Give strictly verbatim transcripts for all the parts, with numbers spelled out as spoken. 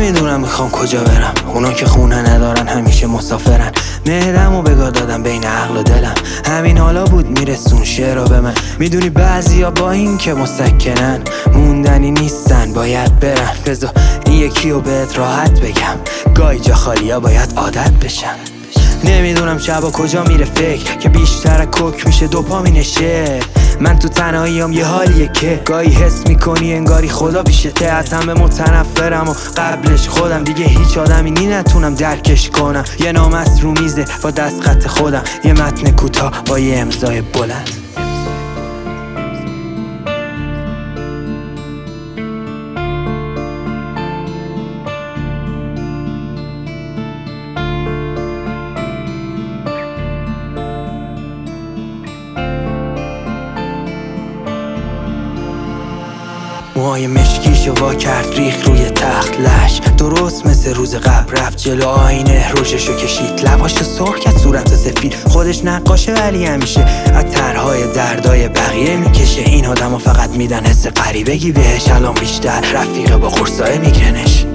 نمیدونم میخوام کجا برم، اونا که خونه ندارن همیشه مسافرن. مهرمو بگاه دادم بین عقل و دلم، همین حالا بود میرسون شعرها به من. میدونی بعضیا با این که مسکنن موندنی نیستن، باید برن. بذار این یکی رو بهت راحت بگم، گاهی جا خالیا باید عادت بشن. نمیدونم شبا کجا میره فکر که بیشتر کوک میشه دوپامینشه. من تو تنهاییام یه حالیه که گاهی حس میکنی انگاری خدا پیشته. از همه متنفرم و قبلش خودم، دیگه هیچ آدمی نی نتونم درکش کنم. یه نام از رو میزه با دست خط خودم، یه متن کوتاه با یه امضای بلند. موهای مشکیشو وا کرد ریخ روی تخت لش، درست مثل روز قبل رفت جلو آینه روششو کشید، لباشو سرخ کرد صورت سفید. خودش نقاشه ولی همیشه از طرحهای دردای بقیه میکشه. این آدمو فقط میدن حس غریبگی بهش، الان بیشتر رفیقه با قرصای میگرنش.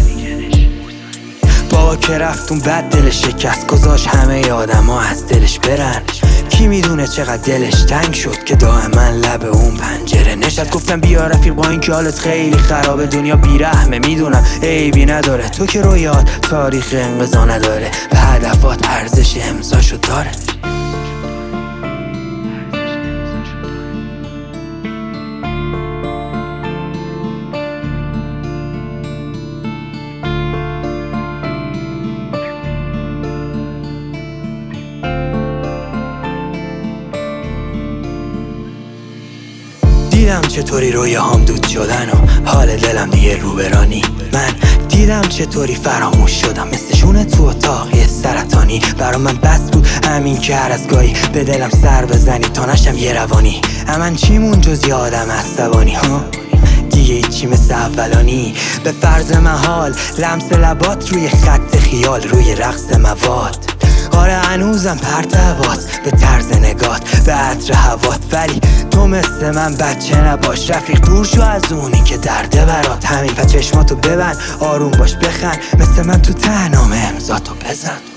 بابا که رفتون بد دلش شکست، گذاشت همه آدم ها از دلش برن. کی میدونه چقدر دلش تنگ شد که دائما لب اون پنجره نشد. گفتم بیا رفیق با این که حالت خیلی خرابه، دنیا بیرحمه میدونم عیبی نداره. تو که رویات تاریخ انقضا نداره، به هدفات ارزش امضاشو داره. دیدم چطوری رویاهام دود شدن و حال دلم دیگه روبرانی. من دیدم چطوری فراموش شدم مثل شونه تو اتاق یه سرطانی. برا من بس بود همین که هر از گاهی به دلم سر بزنی تا نشم یه روانی. امن چیمون جز یه آدم عصبانی ها، دیگه ایچی مثل اولانی. به فرض محال لمس لبات روی خط خیال، روی رقص مواد. آره هنوزم پرت هواست به طرز نگات، به عطر هوات. ولی تو مثل من بچه نباش رفیق، دور شو از اونی که درده برات. همین پس چشماتو ببند آروم باش بخند، مثل من تو تنام امضاتو بزن.